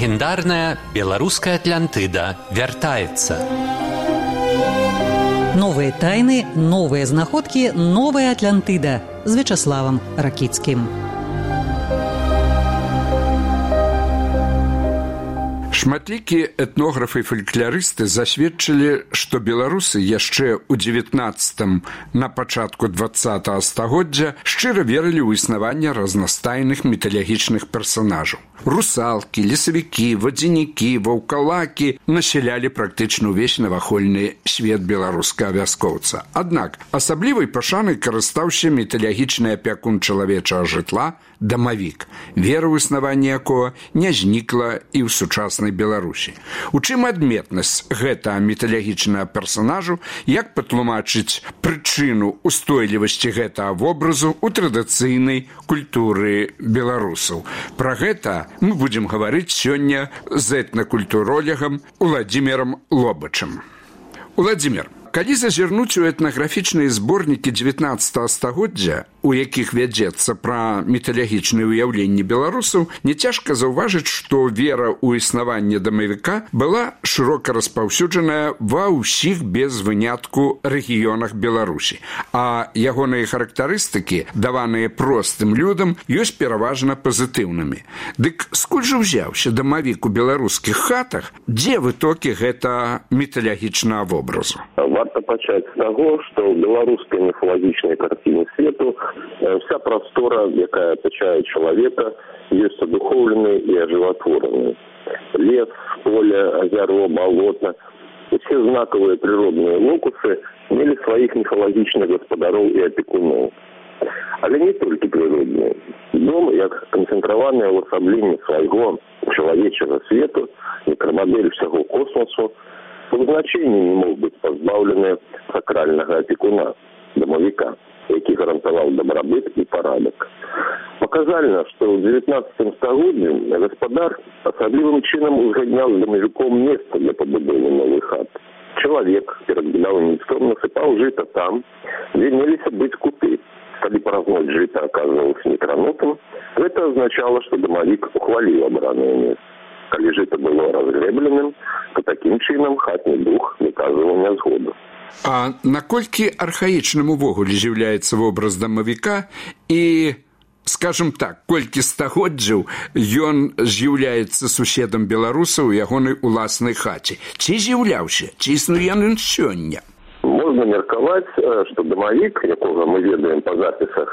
Легендарная беларуская Атлантыда вяртаецца. Новыя тайны, новыя знаходкі, новая Атлантыда з Вячаславам Ракіцкім. Шматлікія этнографы і фалькларысты засведчылі, што беларусы яшчэ ў 19-м, на пачатку 20-го стагоддзя шчыра верылі ў існаванне разнастайных міфалагічных персанажаў. Русалкі, лесавікі, вадзянікі, ваўкалакі насялялі практычна ўвесь навакольны свет беларускага вяскоўца. Аднак асаблівай пашанай карыстаўся міфалагічны апякун чалавечага жытла дамавік, вера ў існаванне якога не знікла і ў сучаснай Беларусі. У чым адметнасць гэтага міфалагічнага персанажу, як патлумачыць прычыну устойлівасці гэтага вобразу ў традыцыйнай культуры беларусаў. Пра гэта мы будзем гаварыць сёння з этнакультуролегам Уладзімірам Лобачам. Уладзімір, калі зазірнуць у этнаграфічныя зборнікі 19 стагоддзя, у якіх вядзецца пра міфалагічныя ўяўленні беларусаў, няцяжка заўважыць, што вера ў існаванне дамавіка была шырока распаўсюджаная ва ўсіх без вынятку рэгіёнах Беларусі, а ягоныя характарыстыкі, даваныя простым людам, ёсць пераважна пазітыўнымі. Дык скуль жа ўзяўся дамавік у беларускіх хатах, дзе вытокі гэта міфалагічнага вобразу? Варто пачаць з таго, што ў беларускай міфалагічнай карціне свету вся простора, якая оточает человека, есть одуховленные и оживотворенные. Лес, поле, озеро, болото и все знаковые природные локусы имели своих мифалагічных господаров и опекунов. Але не только природные. Дом, як концентраванное увасабленне свайго чалавечага свету, микромодель всего космосу, по значению не мог быть позбавлены сакрального опекуна, домовика, які гарантаваў дабрабыт і парадак. Паказальна, што ў 19 стагоддзі гаспадар асаблівым чынам узгадняў з дамавіком месца для пабудовы новых хат. Чалавек перад будаўніцтвам насыпаў жыта там, дзе меліся быць куты. Калі паразносць жыта аказвалася некранутым, гэта азначала, што дамавік ухваліў абранае месца. Калі жыта было разгрэбленым, то такім чынам хатні дух выказваў нязгоду. А наколькі архаічным увогуле з'яўляецца вобраз дамавіка і, скажем так, колькі стагоддзяў ён з'яўляецца суседам беларусаў у ягонай уласнай хаце? Ці з'яўляўся? Ці існуе ён сёння? Можна меркаваць, што дамавік, якога мы ведаем па запісах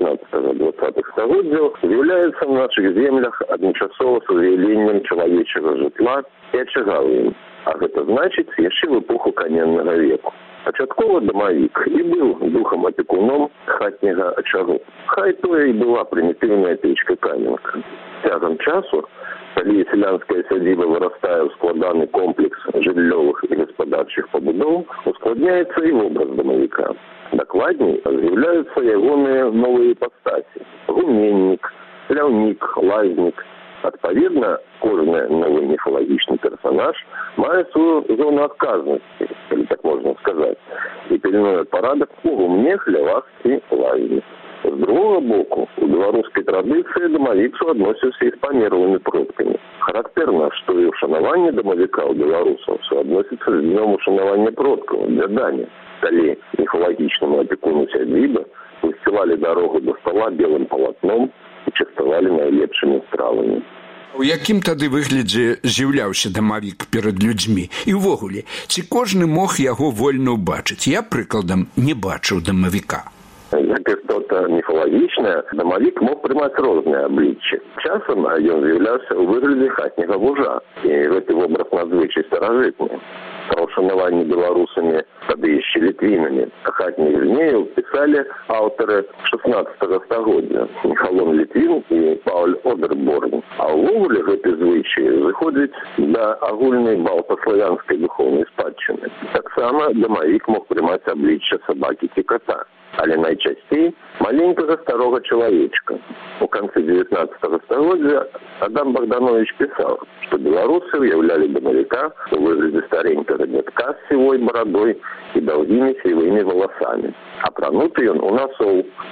19-20 стагоддзяў, з'яўляецца ў нашых землях адначасова з з'яўленнем чалавечага жытла і ачагаў ім. А гэта значыць яшчэ в эпоху каменнага веку. Пачаткова дамавік і быў духам-апекуном хатняга ачагу. Хай тое і была прымітыўная печка-каменка. Цягам часу, калі сялянская сядзіба вырастае ў складаны комплекс жыллёвых і гаспадарчых пабудоў, ускладняецца і вобраз дамавіка. Дакладней, з'яўляюцца ягоныя новыя іпастасі: гуменнік, ляўнік, лазнік. Адпаведна, кожны новы міфалагічны персонаж мае сваю зону адказнасці, калі так можна сказаць, і пільнуе парадак у гумне, хлявах і лазні. З другого боку, у беларускай традыцыі дамавік суадносіўся і з памерлымі продкамі. Характэрна, што і ушанаванне дамавіка ў беларусаў суадносіцца з днём ушанавання продкаў, дзядамі. Калі міфалагічнаму апекуну сядзібы высцілалі дарогу да стала белым палатном і частавалі найлепшымі стравамі. У якім тады выглядзе з'яўляўся дамавік перад людзьмі? І ўвогуле, ці кожны мог яго вольна ўбачыць? Я, прыкладам, не бачыў дамавіка. Як істота міфалагічная, дамавік мог прымаць розныя абліччы. Часам ён з'яўляўся ў выглядзе хатняга вужа, і гэты вобраз надзвычай старажытны. Па ушанаванні беларусамі, тады яшчэ літвінамі, хатніх змеяў пісалі аўтары 16 стагоддзя Міхалон Літвін і Пауль Одерборн. А ўвогуле гэты звычай зыходзіць да агульнай балтаславянскай духоўнай спадчыны. Таксама дамавік мог прымаць аблічча сабакі ці кота, але найчасцей маленькага старога чалавечка. У канцы 19 стагоддзя Адам Богданович пісаў, што беларусы уяўлялі дамавіка у выглядзе старенькага дзядка з сівой барадой і даўгімі сівымі валасамі. Апрануты ён у насоў, палатняны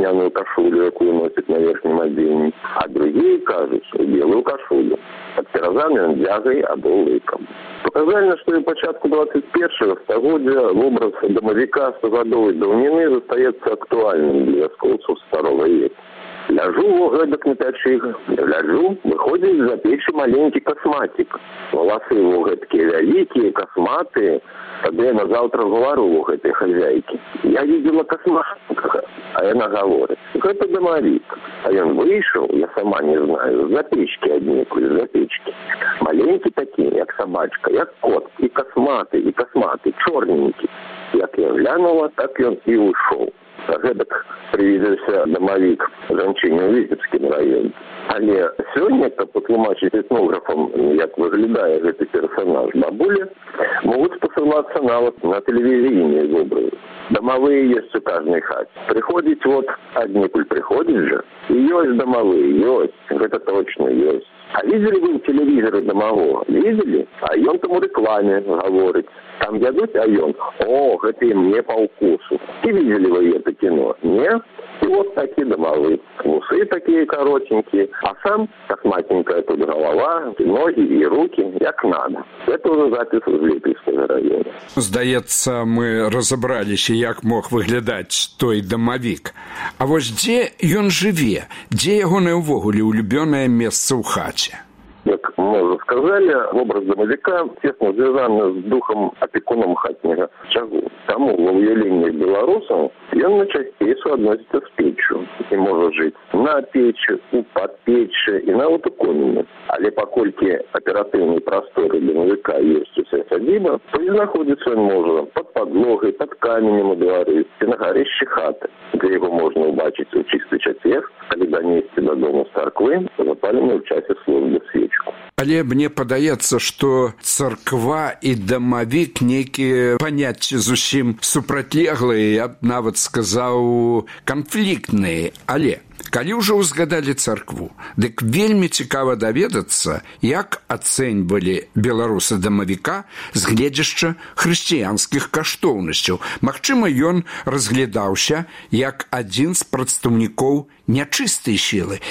льняную кашулю, якую носит на верхнем одении, а другие кажут, что белую кашулю, подпиразанную дягой або лыком. Показательно, что и початку 21-го стагодия образ домовика стагодовой давнины застаецца актуальным для вяскоўцаў старого века. Ляжу во гэтак на пячы, гляджу, выходзіць з-за печы маленькі касматик. Волосы его гэткія вялікія, касматыя. Тогда я на завтра говорю у этой хозяйки. Я видела косматика, а она говорит, это домовик. А он вышел, я сама не знаю, за печки одни, за печки. Маленькие такие, как собачка, как кот, и косматый, черненький. Як я глянула, так он и ушел. Гэтак привезся домовик жанчыне ў Віцебскім раёне. Але сёння, каб патлумачыць этнографам, як выглядае гэты персонаж бабуля, могуць спасылацца нават на тэлевізійныя вобразы. Домовые есть у каждой хате. Приходить вот, одникуль приходит же, и есть домовые, есть, это точно есть. А видели вы телевизоры домового? Видели? А он там у рекламе говорит. Там ядут, а он, это и мне по вкусу. И видели вы это кино? Нет? И вот такие домовые. Усы такие коротенькие, а сам косматенькая тут голова, ноги и руки, як надо. Это уже запись из Липецкого района. Здаецца, мы разобраліся, як мог выглядаць той дамавік. А вось дзе ён жыве? Дзе ягонае ўвогуле улюбёнае месца ў хаце? Как мы уже сказали, образ домовика тесно связан с духом опекуном хатнего очагу. Тому в уявлении белорусов он на частей соотносится с печью и может жить на печи, под печи и на утыконине. Але покольки оперативные просторы домовика есть у себя садиба, то и находится он может под подлогой, под каменем у дворы, на горящей хаты, где его можно убачить у чистый четверг, когда нести до дома с церквы, запаленной в часе службы свечку. Але мне падаецца, што царква і дамавік нейкія паняцці зусім супрацьлеглыя, я б нават сказаў, канфліктныя. Але калі ўжо ўзгадалі царкву, дык вельмі цікава даведацца, як ацэньвалі беларусы дамавіка з гледзяшча хрысціянскіх каштоўнасцяў. Магчыма, ён разглядаўся як адзін з прадстаўнікоў нячыстай сілы,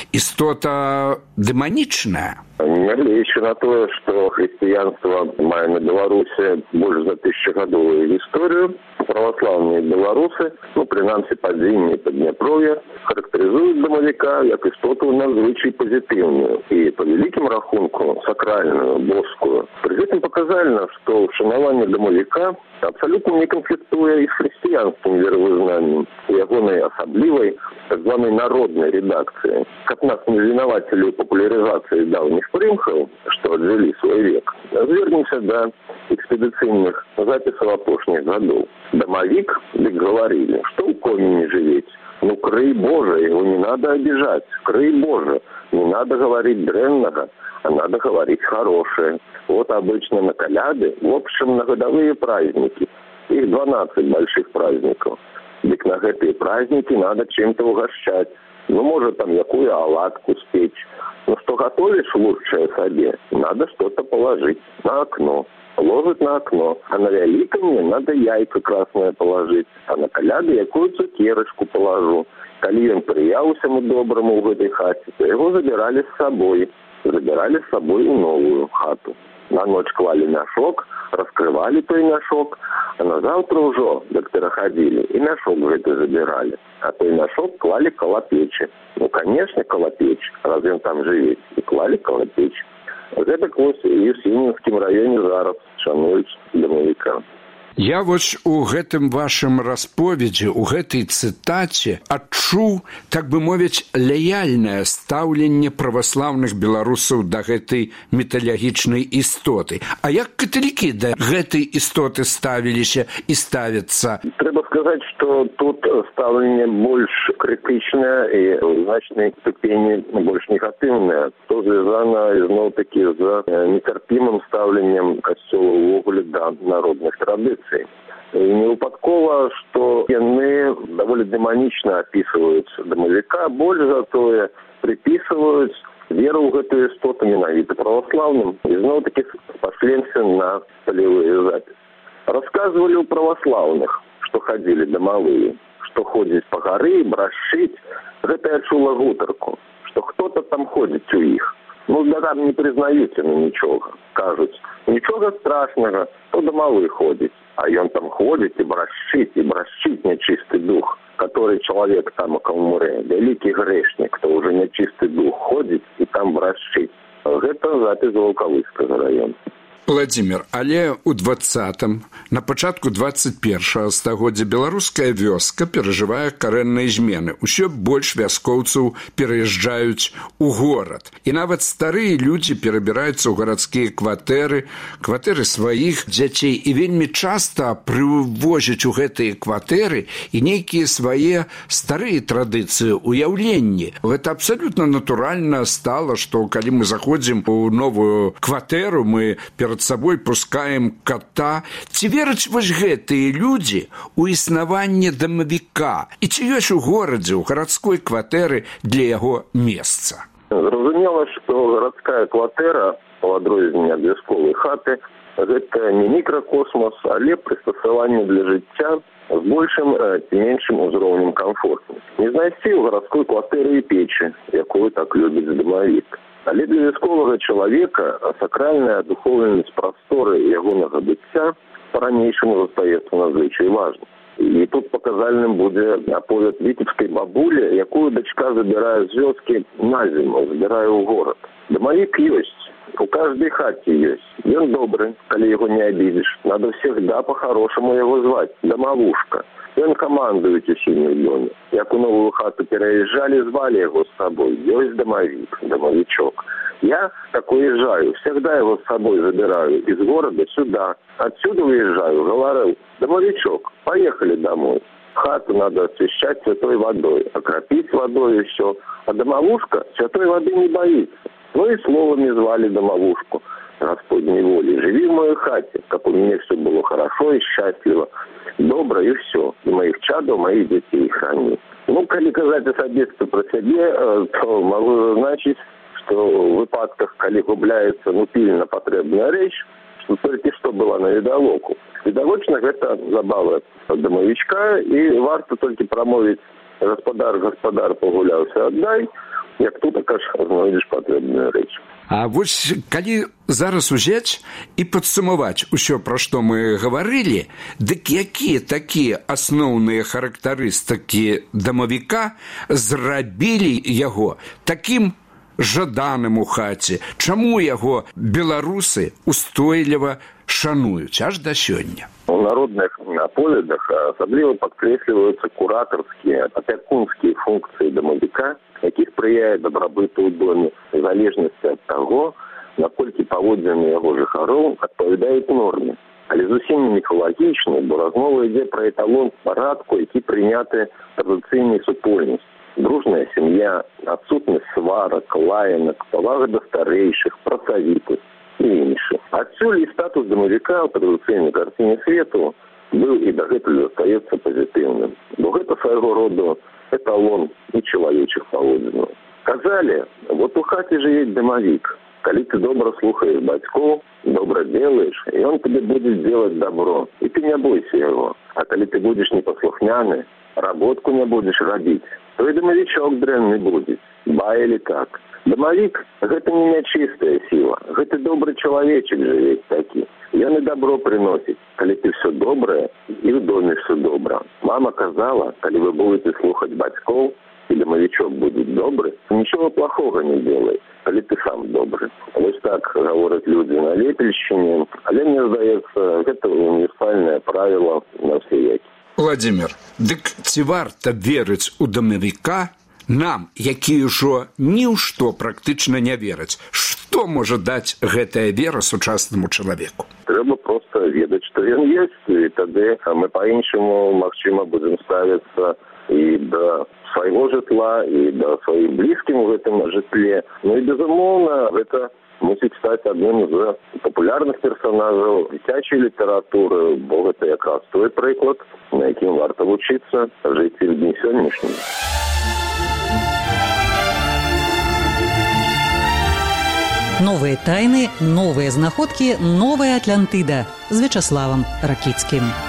істота дэманічная. Нягледзячы на тое, што хрысціянства мае на Беларусі больш за 1000-гадовую гісторыю, праваслаўныя беларусы, прынамсі падзенне і Падняпров'я, характарызуюць дамавіка як істоту надзвычай пазітыўную і, па вялікім рахунку, сакральную, боскую. Пры гэтым паказальна, што ўшанаванне дамавіка абсалютна не канфліктуе і з хрысціянскім веравызнаннем, ягонай асаблівай, так званой народной редакции. Как нас не винователи популяризации давних примхов, что отвели свой век, вернемся до экспедиционных записей опошних годов. Домовик, ведь говорили, что у кони не живете. Крый Боже, его не надо обижать. Крый Боже, не надо говорить дрянного, а надо говорить хорошее. Вот обычно на коляды, в общем, на годовые праздники. Их 12 больших праздников. Дык на гэтые праздники надо чем-то угощать. Может, там якую оладку спечь. Что готовишь лучшее себе, надо что-то положить на окно. Положить на окно. А на великом мне надо яйко красное положить. А на коляды якую цукерочку положу. Коли он приял всему доброму в этой хате, то его забирали с собой. Забирали с собой и новую хату. На ночь клали мешок, раскрывали той мешок, а на завтра уже доктора ходили и мешок это забирали. А той мешок клали коло печи. Конечно, коло печи, разве он там живет. И клали коло печи. Это в Евсининском районе зараз шануюць домовика. Я вось у гэтым вашым расповедзі, у гэтай цытаце адчуў, так бы мовіць, лаяльнае стаўленне праваслаўных беларусаў да гэтай міфалагічнай істоты. А як каталікі да гэтай істоты ставіліся і ставяцца? Трэба сказаць, што тут стаўленне больш крытычнае і ў значнай ступені больш негатыўнае, што звязана зноў-такі з нецярпімым стаўленнем касцёла ўвогуле да народных традыцый. И не выпадково, что яны довольно демонично описывают домовика, больше зато приписывают веру в эту истоту менавіта православным, и зноў-таки спасленцы на полевые записи. Рассказывали у православных, что ходили домовые. што ходзіць па гары, брашчыць, гэта я чула гутарку, што хто-то там ходзіць у іх. Ну, да там не прызнаюць яны нічога. Кажуць, нічога страшнага, то дамавы ходзіць. А ён там ходзіць і брашчыць нячысты дух, который чалавек там у камурэ, вялікі грэшнік, то ўжо нячысты дух ходзіць і там брашчыць. Гэта запіс Ваўкавыцкага района. Владимир, але ў 20-м, на пачатку 21-го стагоддзя беларуская вёска перажывае карэнныя змены. Усё больш вяскоўцаў пераязджаюць у горад. І нават старыя людзі перабіраюцца ў гарадскія кватэры сваіх дзяцей. І вельмі часта прывозяць у гэтыя кватэры і нейкія свае старыя традыцыі, уяўленні. Гэта абсалютна натуральна стала, што калі мы заходзім у новую кватэру, мы перад сабой пускаем кота. Ці вераць вось гэтыя людзі у існаванне дамавіка? І ці ёсць у горадзе, у гарадской кватэры для яго месца? Зразумела, што гарадская кватэра, у адрозненне ад вясковай хаты, гэта не мікракосмос, але прыстасаванне для жыцця з большым ці меншым узроўнем комфорту. Не знайсці ў гарадской кватэры і печы, якую так любіць дамавік. Але для вясковага чалавека сакральная духоўнасць прасторы ягонага быцця па-ранейшаму застаецца надзвычай важным. І тут паказальным будзе аповед віцебскай бабулі, якую дачка забірае з вёскі на зіму, забірае ў горад. Дамавік ёсць, у каждой хаце ёсць. Ён добры, калі яго не абідзіш. Надо всегда по-хорошаму яго зваць, дамавушка. Ён камандуюць у сінім доме. Як у новую хату пераязджалі, звалі яго з сабой. Ёсць дамавік, дамавічок. Я так уезжаю, всегда его с собой забираю из города сюда. Отсюда уезжаю, говорю, домовичок, поехали домой. Хату надо освещать святой водой, окропить водой и все. А домовушка святой воды не боится. Ну и словами звали домовушку. Господней воли, живи в моей хате, как у меня все было хорошо и счастливо, добро и все. И моих чадов, моих детей храни. Ну, коли казать особисто про себя, то могу зазначить, что в выпадках, коли губляется пильно потребная речь, что только что была на видовоку. Видовочно это забава домовичка, и варто только промовить господар, погулявся, отдай, як тут також знайдеш потрібну річ. А вось калі зараз узяць і падсумаваць усё, пра што мы гаварылі, дык якія такія асноўныя характарыстыкі дамавіка зрабілі яго такім жаданым у хаце? Чаму яго беларусы устойліва шануюць аж да сёння? У народных аповедах асабліва падкрэсліваюцца куратарскія, апякунскія функцыі дамавіка, які спрыяе дабрабыту ў доме в залежнасці ад таго, наколькі паводзіны яго жыхароў адпавядаюць норме. Але зусім не міфалагічна, бо размова ідзе пра эталон парадку, які прыняты традыцыйнай супольнасці. Дружная сям'я, адсутнасць сварак, лаянак, павага да старэйшых, працавітасць і іншых. Адсюль і статус дамавіка ў традыцыйнай карціне свету быў і дагэтуль застаецца пазітыўным, бо гэта свайго роду эталон нечалавечых паводзінаў. Казалі, вот у хаце жыве дамавік. Калі ты добра слухаеш бацькоў, добра делаешь, і он тебе будет делать добро, і ты не бойся яго. А калі ты будешь непаслухняны, работку не будешь рабіць, то і дамавічок дрэнны будзе. Баяли так. Дамавік – гэта не нячыстая сила, гэта добры чалавечек жыве такі. Ён і добро приносіць, калі ты все добрае, і в доме все добра. Мама казала, калі вы будете слухаць бацькоў, и домовичок будет добрый, ничего плохого не делай, коли ты сам добрый. Вот так говорят люди на Лепельщине, але мне здаецца, гэта універсальное правило на все веки. Владимир, дык ці варта верыць у домовика нам, якія ўжо ні ў што практычна не вераць? Што можа даць гэтая вера сучаснаму чалавеку? Трэба просто ведаць, што ён ёсць, і тады мы па-іншаму, магчыма, будзем ставіцца і да свайго жытла, і да сваіх блізкім у гэтым жытле. Ну і, безумоўна, гэта мусіць стаць адным з папулярных персонажаў дзіцячай літаратуры, бо гэта якраз той прыклад, на якім варта вучыцца жыць і в дні сённяшнім. Новые тайны, новые знаходкі, новая Атлантыда з Вячаславам Ракіцкім.